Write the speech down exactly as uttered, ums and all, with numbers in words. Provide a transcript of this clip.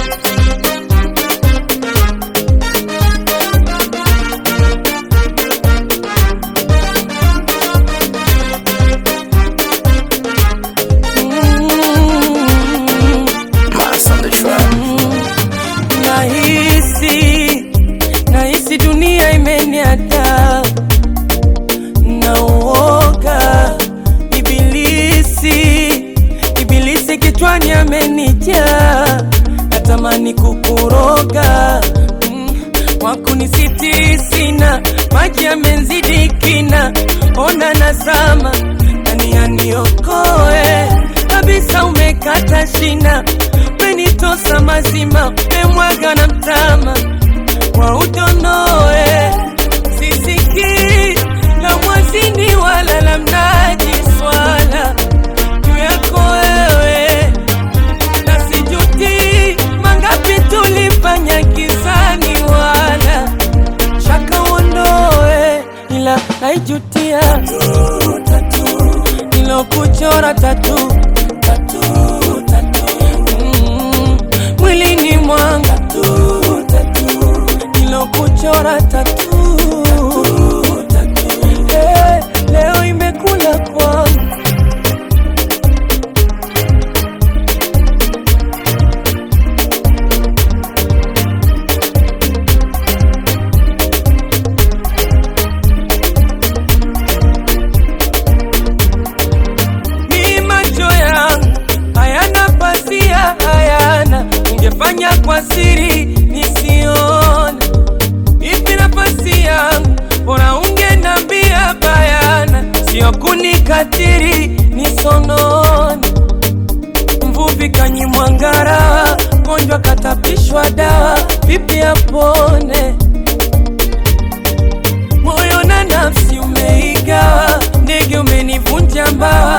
Nahisi, nahisi dunia imeniata na uoga. Ibilisi, ibilisi kichwani amenijaa, natamani kukuroga. mm, Wakunisiti sina, maji yamenzidi kina, ona nazama, nani aniokoe? Kabisa umekata shina, menitosa mazima, memwaga na mtama wa utonoe. Sisiki la mwazini wala la mnaji swala juu yako wewe, na sijuti mangapi tulifanya gizani, wala shaka uondoe, ila naijutia nilokuchora tatu tatu mwilini mwanga tu tatu, nilokuchora tatu tatu. Hey, leo imekula kwangu. Ni macho yangu hayana pazia, hayana, ungefanya kwa siri nisione. Ipi nafasi yangu, bora ungenambia bayana, sio kunikatiri nisonone. Mvuvi kanyimwa ngara, gonjwa katapishwa dawa, vipi apone? Moyo na nafsi umeigawa, ndege umenivunja mbawa,